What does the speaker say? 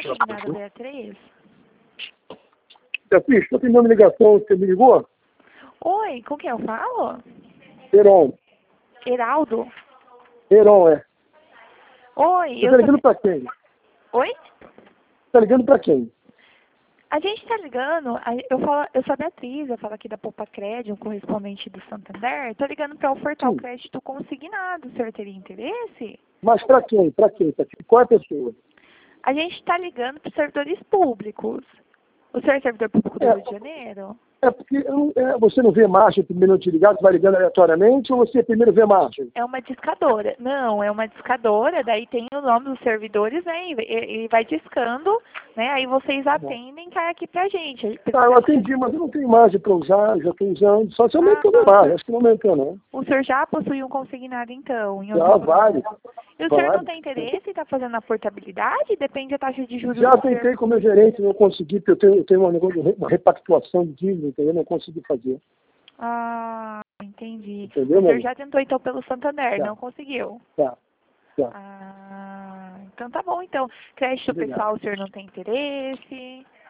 consignado Beatriz? Beatriz, estou tendo uma ligação, você me ligou? Oi, com quem eu falo? Heron. Heraldo? Heron, é. Oi, Você está ligando para quem? Oi? Está ligando para quem? A gente tá ligando, eu sou a Beatriz, eu falo aqui da Poupa Crédito, um correspondente do Santander. Tô ligando para ofertar o Sim. crédito consignado. O senhor teria interesse? Mas para quem? Para quem? Qual é a pessoa? A gente tá ligando para os servidores públicos. O senhor é servidor público do Rio de Janeiro? É porque você não vê margem primeiro não te ligar, você vai ligando aleatoriamente, ou você primeiro vê margem? É uma discadora. Não, é uma discadora, daí tem o nome dos servidores, né? E vai discando, né? Aí vocês atendem, cai aqui pra gente. Tá, eu atendi, mas eu não tenho margem para usar, já estou usando, só se aumentou a margem, acho que não aumentou não. O senhor já possui um consignado, então? Já, vários. E o senhor não tem interesse em estar fazendo a portabilidade? Depende da taxa de juros Já do senhor. tentei com o meu gerente, não consegui, porque eu tenho uma repactuação de dívida, entendeu? Não consegui fazer. Ah, entendi. Entendeu, O senhor meu? já tentou, então, pelo Santander, Tá. não conseguiu? Tá. Ah, então tá bom, então. Crédito Obrigado. pessoal, o senhor não tem interesse?